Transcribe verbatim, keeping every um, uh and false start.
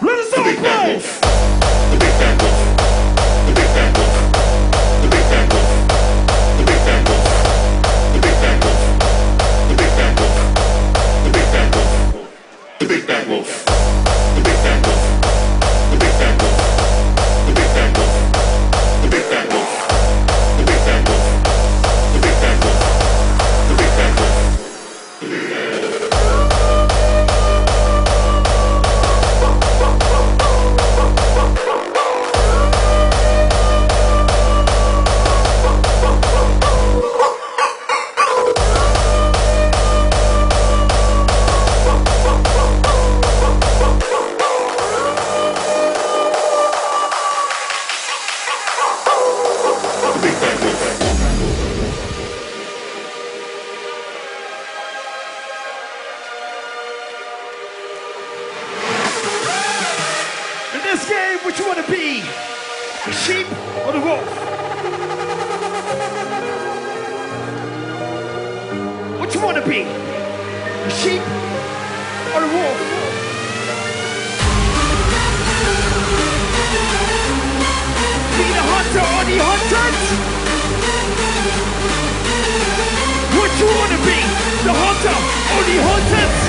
Let us all The big bad play. wolf. The big bad wolf. The big bad wolf. The big bad wolf. The big bad wolf. The big bad wolf. The big bad wolf. The big bad wolf. The big bad wolf. The big bad wolf. The big bad wolf. The big bad wolf. The big bad wolf. The big bad wolf. The big bad wolf. The big bad wolf. The big bad wolf. In this game, what you want to be? The sheep or the wolf? What you want to be? The sheep or the wolf? Be the hunter or the hunted? What you want to be? The hunter or the hunted?